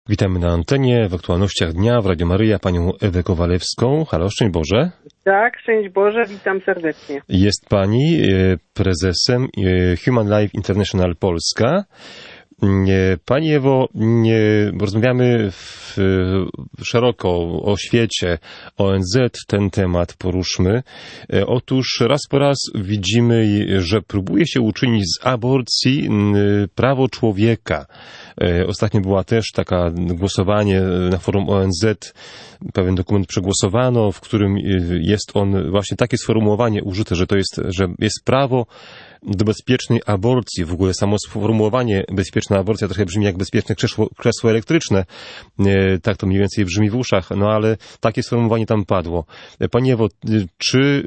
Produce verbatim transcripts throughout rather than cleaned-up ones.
Witamy na antenie w aktualnościach dnia w Radio Maryja panią Ewę Kowalewską. Halo, szczęść Boże. Tak, szczęść Boże, witam serdecznie. Jest pani prezesem Human Life International Polska. Pani Ewo, rozmawiamy w, szeroko o świecie, O N Z, ten temat poruszmy. Otóż raz po raz widzimy, że próbuje się uczynić z aborcji prawo człowieka. Ostatnio była też taka głosowanie na forum O N Z, pewien dokument przegłosowano, w którym jest on, właśnie takie sformułowanie użyte, że to jest, że jest prawo do bezpiecznej aborcji. W ogóle samo sformułowanie bezpieczna aborcja trochę brzmi jak bezpieczne krzesło, krzesło elektryczne. Tak to mniej więcej brzmi w uszach, no ale takie sformułowanie tam padło. Pani Ewo, czy,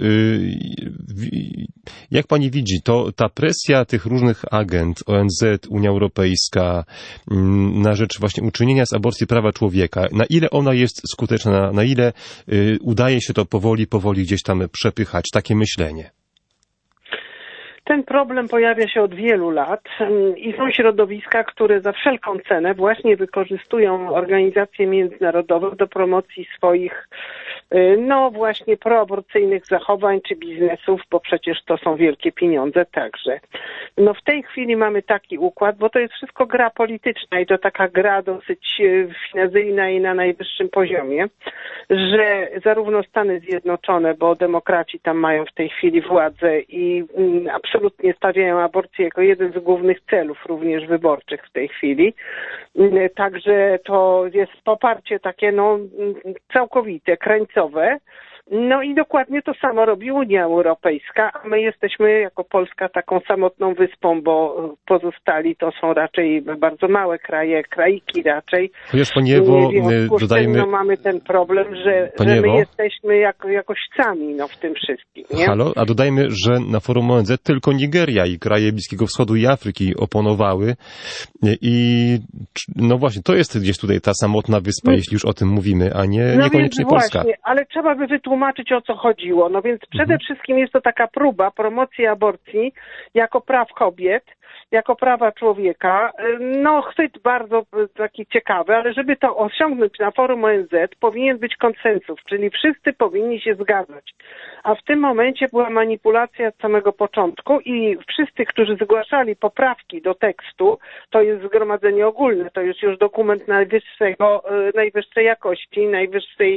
jak pani widzi, to ta presja tych różnych agent, O N Z, Unia Europejska, na rzecz właśnie uczynienia z aborcji prawa człowieka, na ile ona jest skuteczna, na ile udaje się to powoli, powoli gdzieś tam przepychać, takie myślenie? Ten problem pojawia się od wielu lat i są środowiska, które za wszelką cenę właśnie wykorzystują organizacje międzynarodowe do promocji swoich, no właśnie proaborcyjnych zachowań czy biznesów, bo przecież to są wielkie pieniądze także. No w tej chwili mamy taki układ, bo to jest wszystko gra polityczna i to taka gra dosyć finezyjna i na najwyższym poziomie, że zarówno Stany Zjednoczone, bo demokraci tam mają w tej chwili władzę i absolutnie absolutnie stawiają aborcję jako jeden z głównych celów również wyborczych w tej chwili. Także to jest poparcie takie no całkowite, krańcowe. No i dokładnie to samo robi Unia Europejska, a my jesteśmy jako Polska taką samotną wyspą, bo pozostali to są raczej bardzo małe kraje, kraiki raczej. Chociaż Pani Ewo, dodajmy... No mamy ten problem, że, że my jesteśmy jako, jakoś sami no, w tym wszystkim. Nie? Halo, a dodajmy, że na forum O N Z tylko Nigeria i kraje Bliskiego Wschodu i Afryki oponowały i no właśnie, to jest gdzieś tutaj ta samotna wyspa, no, jeśli już o tym mówimy, a nie no niekoniecznie więc Polska. Właśnie, ale trzeba by wytłumaczyć, tłumaczyć o co chodziło. No więc przede mhm. wszystkim jest to taka próba promocji aborcji jako praw kobiet, jako prawa człowieka. No chwyt bardzo taki ciekawy, ale żeby to osiągnąć na forum O N Z powinien być konsensus, czyli wszyscy powinni się zgadzać. A w tym momencie była manipulacja od samego początku i wszyscy, którzy zgłaszali poprawki do tekstu, to jest zgromadzenie ogólne, to jest już dokument najwyższego, najwyższej jakości, najwyższej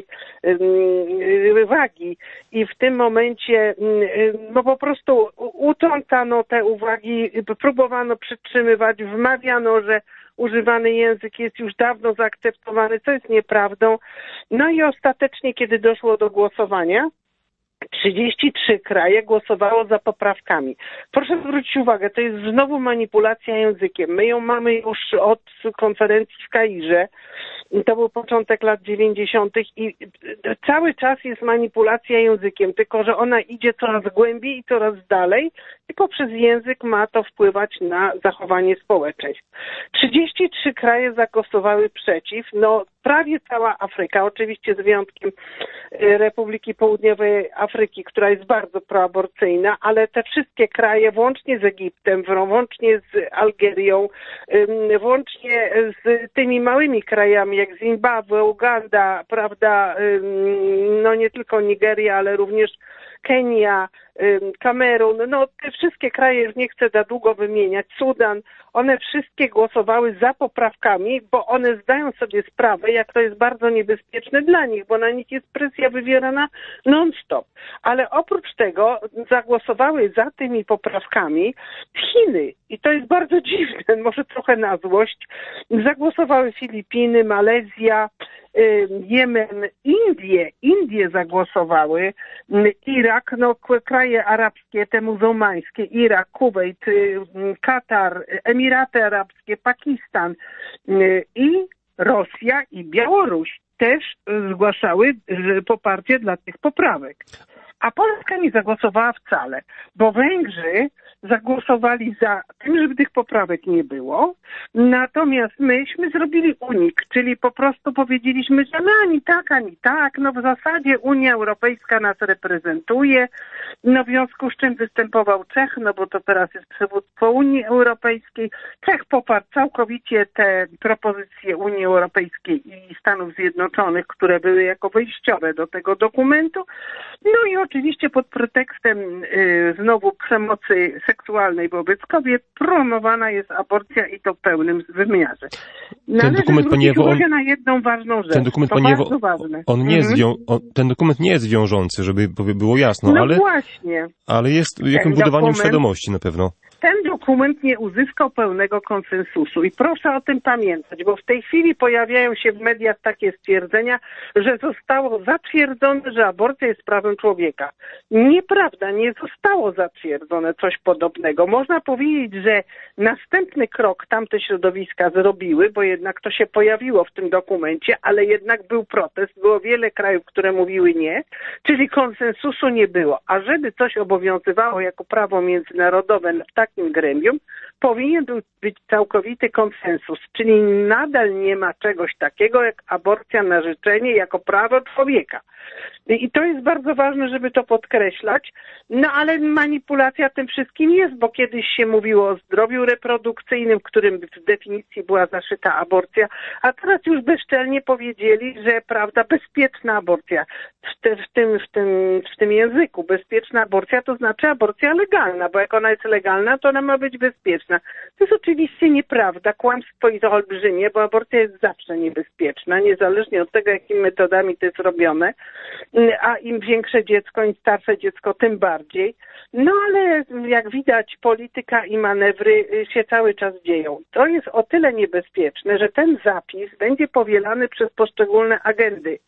wagi i w tym momencie no po prostu utrącano te uwagi, próbowano przytrzymywać, wmawiano, że używany język jest już dawno zaakceptowany, co jest nieprawdą. No i ostatecznie, kiedy doszło do głosowania, trzydzieści trzy kraje głosowało za poprawkami. Proszę zwrócić uwagę, to jest znowu manipulacja językiem. My ją mamy już od konferencji w Kairze. To był początek lat dziewięćdziesiątych i cały czas jest manipulacja językiem, tylko że ona idzie coraz głębiej i coraz dalej i poprzez język ma to wpływać na zachowanie społeczeństw. trzydzieści trzy kraje zagłosowały przeciw. No prawie cała Afryka, oczywiście z wyjątkiem Republiki Południowej Afryki, która jest bardzo proaborcyjna, ale te wszystkie kraje, włącznie z Egiptem, włącznie z Algierią, włącznie z tymi małymi krajami jak Zimbabwe, Uganda, prawda, no nie tylko Nigeria, ale również Kenia, Kamerun, no te wszystkie kraje, już nie chcę za długo wymieniać, Sudan, one wszystkie głosowały za poprawkami, bo one zdają sobie sprawę, jak to jest bardzo niebezpieczne dla nich, bo na nich jest presja wywierana non-stop. Ale oprócz tego zagłosowały za tymi poprawkami Chiny i to jest bardzo dziwne, może trochę na złość. Zagłosowały Filipiny, Malezja, Jemen, Indie, Indie zagłosowały, Irak, no kraje arabskie, te muzułmańskie, Irak, Kuwejt, Katar, Emiraty Arabskie, Pakistan i Rosja i Białoruś też zgłaszały poparcie dla tych poprawek. A Polska nie zagłosowała wcale, bo Węgrzy zagłosowali za tym, żeby tych poprawek nie było. Natomiast myśmy zrobili unik, czyli po prostu powiedzieliśmy, że my ani tak, ani tak. No w zasadzie Unia Europejska nas reprezentuje. No w związku z czym występował Czech, no bo to teraz jest przywództwo Unii Europejskiej. Czech poparł całkowicie te propozycje Unii Europejskiej i Stanów Zjednoczonych, które były jako wyjściowe do tego dokumentu. No i oczywiście pod pretekstem y, znowu przemocy seksualnej wobec kobiet promowana jest aborcja i to w pełnym wymiarze. Ten dokument, Pani Ewo, on, na jedną ważną rzecz. Ten dokument, Pani Ewo, on nie jest mhm. wią, on, ten dokument nie jest wiążący, żeby było jasno, no ale, właśnie. ale jest jakimś budowaniem świadomości na pewno. Ten dokument nie uzyskał pełnego konsensusu i proszę o tym pamiętać, bo w tej chwili pojawiają się w mediach takie stwierdzenia, że zostało zatwierdzone, że aborcja jest prawem człowieka. Nieprawda, nie zostało zatwierdzone coś podobnego. Można powiedzieć, że następny krok tamte środowiska zrobiły, bo jednak to się pojawiło w tym dokumencie, ale jednak był protest, było wiele krajów, które mówiły nie, czyli konsensusu nie było. A żeby coś obowiązywało jako prawo międzynarodowe w takim gremium, powinien był być całkowity konsensus, czyli nadal nie ma czegoś takiego jak aborcja na życzenie jako prawo człowieka. I to jest bardzo ważne, żeby to podkreślać, no ale manipulacja tym wszystkim jest, bo kiedyś się mówiło o zdrowiu reprodukcyjnym, w którym w definicji była zaszyta aborcja, a teraz już bezczelnie powiedzieli, że prawda, bezpieczna aborcja w, te, w, tym, w, tym, w tym języku. Bezpieczna aborcja to znaczy aborcja legalna, bo jak ona jest legalna, to ona ma być bezpieczna. To jest oczywiście nieprawda, kłamstwo i to olbrzymie, bo aborcja jest zawsze niebezpieczna, niezależnie od tego, jakimi metodami to jest robione, a im większe dziecko, im starsze dziecko, tym bardziej. No ale jak widać, polityka i manewry się cały czas dzieją. To jest o tyle niebezpieczne, że ten zapis będzie powielany przez poszczególne agendy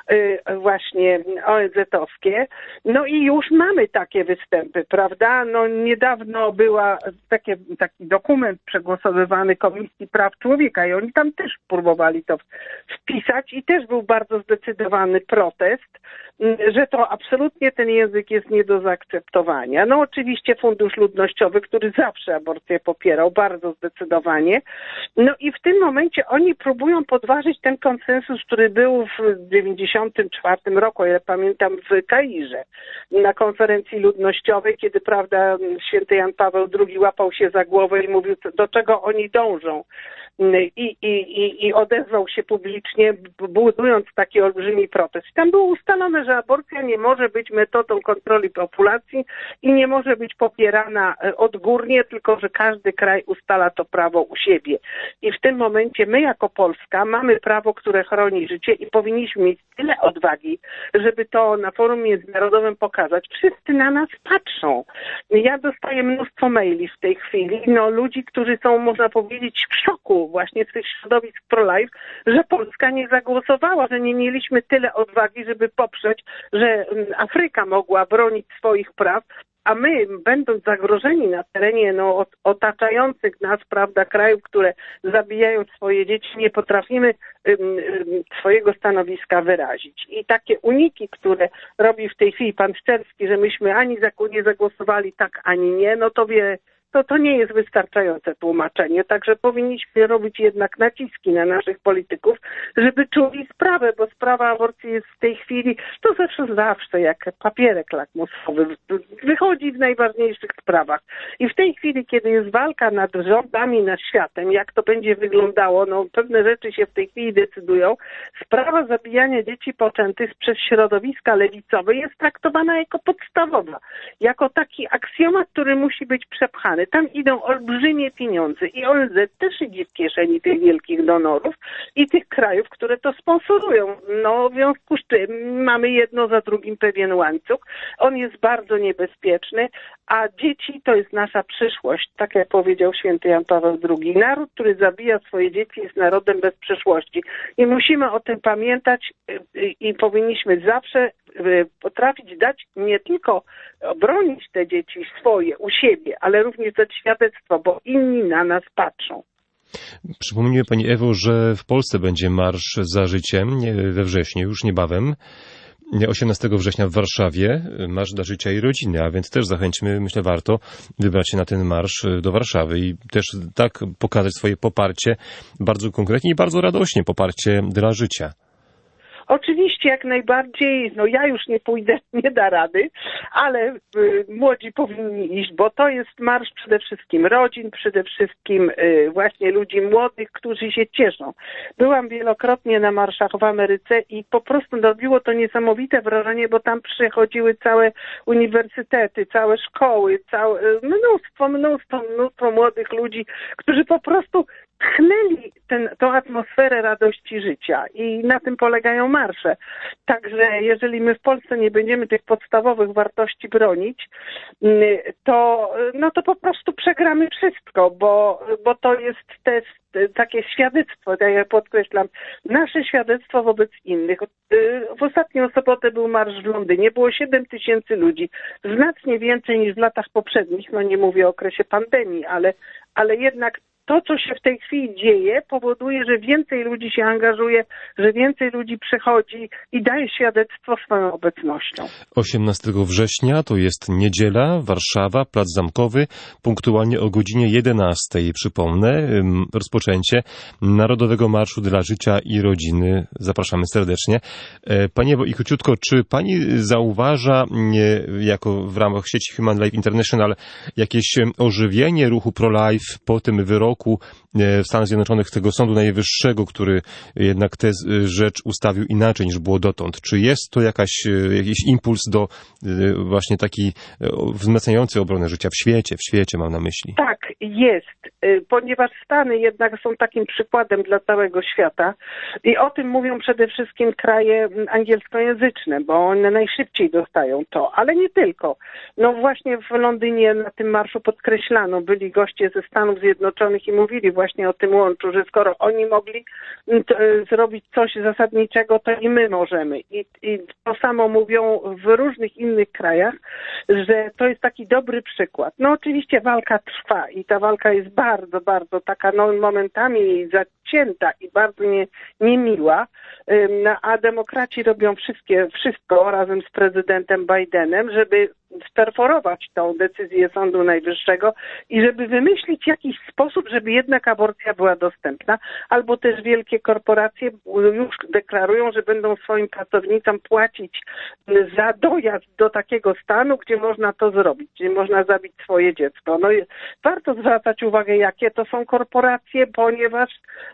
właśnie O N Z-owskie. No i już mamy takie występy, prawda? No niedawno była takie, taki dokument przegłosowywany Komisji Praw Człowieka i oni tam też próbowali to wpisać i też był bardzo zdecydowany protest, że to absolutnie ten język jest nie do zaakceptowania. No oczywiście Fundusz Ludnościowy, który zawsze aborcję popierał, bardzo zdecydowanie. No i w tym momencie oni próbują podważyć ten konsensus, który był w dziewięćdziesiątym czwartym roku, ja pamiętam w Kairze, na konferencji ludnościowej, kiedy prawda święty Jan Paweł drugi łapał się za głowę i mówił, do czego oni dążą. I, i, i, i odezwał się publicznie, budując taki olbrzymi protest. Tam było ustalone, że aborcja nie może być metodą kontroli populacji i nie może być popierana odgórnie, tylko że każdy kraj ustala to prawo u siebie. I w tym momencie my jako Polska mamy prawo, które chroni życie i powinniśmy mieć tyle odwagi, żeby to na forum międzynarodowym pokazać. Wszyscy na nas patrzą. Ja dostaję mnóstwo maili w tej chwili, no ludzi, którzy są, można powiedzieć, w szoku właśnie z tych środowisk pro-life, że Polska nie zagłosowała, że nie mieliśmy tyle odwagi, żeby poprzeć, że Afryka mogła bronić swoich praw, a my, będąc zagrożeni na terenie no, otaczających nas, prawda, krajów, które zabijają swoje dzieci, nie potrafimy um, um, swojego stanowiska wyrazić. I takie uniki, które robi w tej chwili pan Szczerski, że myśmy ani za, nie zagłosowali tak, ani nie, no to wie, to, to nie jest wystarczające tłumaczenie. Także powinniśmy robić jednak naciski na naszych polityków, żeby czuli sprawę, bo sprawa aborcji jest w tej chwili, to zawsze zawsze jak papierek lakmusowy, wychodzi w najważniejszych sprawach. I w tej chwili, kiedy jest walka nad rządami, nad światem, jak to będzie wyglądało, no pewne rzeczy się w tej chwili decydują, sprawa zabijania dzieci poczętych przez środowiska lewicowe jest traktowana jako podstawowa, jako taki aksjomat, który musi być przepchany. Tam idą olbrzymie pieniądze i O N Z też idzie w kieszeni tych wielkich donorów i tych krajów, które to sponsorują. No w związku z czym mamy jedno za drugim pewien łańcuch. On jest bardzo niebezpieczny, a dzieci to jest nasza przyszłość, tak jak powiedział święty Jan Paweł drugi. Naród, który zabija swoje dzieci, jest narodem bez przyszłości. I musimy o tym pamiętać i powinniśmy zawsze potrafić dać nie tylko bronić te dzieci swoje u siebie, ale również dać świadectwo, bo inni na nas patrzą. Przypomnijmy Pani Ewo, że w Polsce będzie Marsz za Życiem we wrześniu, już niebawem. osiemnastego września w Warszawie, Marsz dla Życia i Rodziny, a więc też zachęćmy, myślę, warto wybrać się na ten marsz do Warszawy i też tak pokazać swoje poparcie bardzo konkretnie i bardzo radośnie, poparcie dla życia. Oczywiście, jak najbardziej, no ja już nie pójdę, nie da rady, ale y, młodzi powinni iść, bo to jest marsz przede wszystkim rodzin, przede wszystkim y, właśnie ludzi młodych, którzy się cieszą. Byłam wielokrotnie na marszach w Ameryce i po prostu robiło to niesamowite wrażenie, bo tam przychodziły całe uniwersytety, całe szkoły, całe, mnóstwo, mnóstwo, mnóstwo młodych ludzi, którzy po prostu tchnęli ten, tą atmosferę radości życia i na tym polegają marsze. Także jeżeli my w Polsce nie będziemy tych podstawowych wartości bronić, to, no to po prostu przegramy wszystko, bo, bo to jest też takie świadectwo, tak jak podkreślam, nasze świadectwo wobec innych. W ostatnią sobotę był marsz w Londynie, było siedem tysięcy ludzi, znacznie więcej niż w latach poprzednich, no nie mówię o okresie pandemii, ale, ale jednak to, co się w tej chwili dzieje, powoduje, że więcej ludzi się angażuje, że więcej ludzi przychodzi i daje świadectwo swoją obecnością. osiemnastego września to jest niedziela, Warszawa, Plac Zamkowy, punktualnie o godzinie jedenastej. Przypomnę, rozpoczęcie Narodowego Marszu dla Życia i Rodziny. Zapraszamy serdecznie. Pani Ewo, i króciutko, czy pani zauważa, jako w ramach sieci Human Life International, jakieś ożywienie ruchu pro-life po tym wyroku w Stanach Zjednoczonych tego Sądu Najwyższego, który jednak tę rzecz ustawił inaczej niż było dotąd? Czy jest to jakaś, jakiś impuls do właśnie taki wzmacniający obronę życia w świecie, w świecie mam na myśli? Tak, jest, ponieważ Stany jednak są takim przykładem dla całego świata i o tym mówią przede wszystkim kraje angielskojęzyczne, bo one najszybciej dostają to, ale nie tylko. No właśnie w Londynie na tym marszu podkreślano, byli goście ze Stanów Zjednoczonych i mówili właśnie o tym łączu, że skoro oni mogli zrobić coś zasadniczego, to i my możemy. I, i to samo mówią w różnych innych krajach, że to jest taki dobry przykład. No oczywiście walka trwa i ta walka jest bardzo, bardzo taka no, momentami zacięta i bardzo nie, niemiła, no, a demokraci robią wszystkie, wszystko razem z prezydentem Bidenem, żeby sperforować tą decyzję Sądu Najwyższego i żeby wymyślić jakiś sposób, żeby jednak aborcja była dostępna, albo też wielkie korporacje już deklarują, że będą swoim pracownicom płacić za dojazd do takiego stanu, gdzie można to zrobić, gdzie można zabić swoje dziecko. No, warto zwracać uwagę, jakie to są korporacje, ponieważ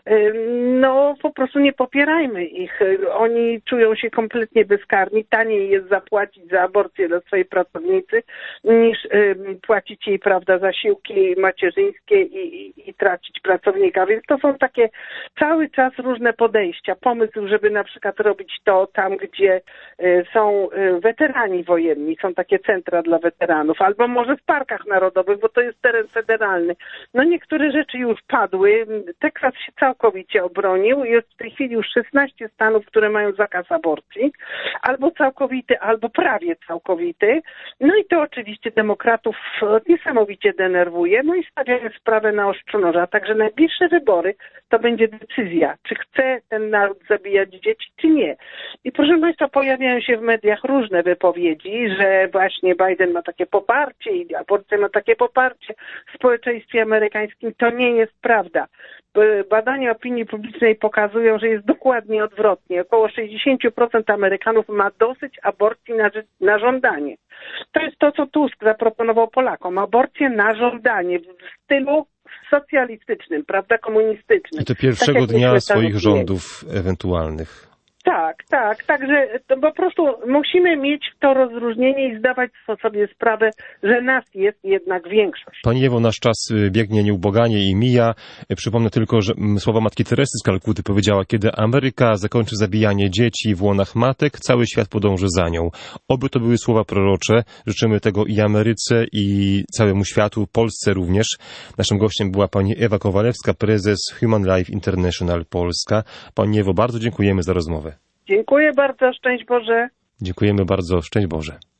no po prostu nie popierajmy ich. Oni czują się kompletnie bezkarni. Taniej jest zapłacić za aborcję dla swojej pracownicy, niż y, płacić jej, prawda, zasiłki macierzyńskie i, i, i tracić pracownika. Więc to są takie cały czas różne podejścia. Pomysł, żeby na przykład robić to tam, gdzie y, są y, weterani wojenni, są takie centra dla weteranów, albo może w parkach narodowych, bo to jest teren federalny. No niektóre rzeczy już padły. Teksas się całkowicie obronił. Jest w tej chwili już szesnaście stanów, które mają zakaz aborcji. Albo całkowity, albo prawie całkowity. No i to oczywiście demokratów niesamowicie denerwuje, no i stawiają sprawę na ostrzu noża. Także najbliższe wybory to będzie decyzja, czy chce ten naród zabijać dzieci, czy nie. I proszę Państwa, pojawiają się w mediach różne wypowiedzi, że właśnie Biden ma takie poparcie i aborcja ma takie poparcie w społeczeństwie amerykańskim. To nie jest prawda. Badania opinii publicznej pokazują, że jest dokładnie odwrotnie. Około sześćdziesiąt procent Amerykanów ma dosyć aborcji na, na żądanie. To jest to, co Tusk zaproponował Polakom. Aborcję na żądanie w stylu socjalistycznym, prawda, komunistycznym. I to pierwszego tak dnia swoich rządów ewentualnych. Tak, tak, także to po prostu musimy mieć to rozróżnienie i zdawać sobie sprawę, że nas jest jednak większość. Pani Ewo, nasz czas biegnie nieubłaganie i mija. Przypomnę tylko, że słowa matki Teresy z Kalkuty powiedziała: kiedy Ameryka zakończy zabijanie dzieci w łonach matek, cały świat podąży za nią. Oby to były słowa prorocze. Życzymy tego i Ameryce, i całemu światu, Polsce również. Naszym gościem była pani Ewa Kowalewska, prezes Human Life International Polska. Pani Ewo, bardzo dziękujemy za rozmowę. Dziękuję bardzo, szczęść Boże. Dziękujemy bardzo, szczęść Boże.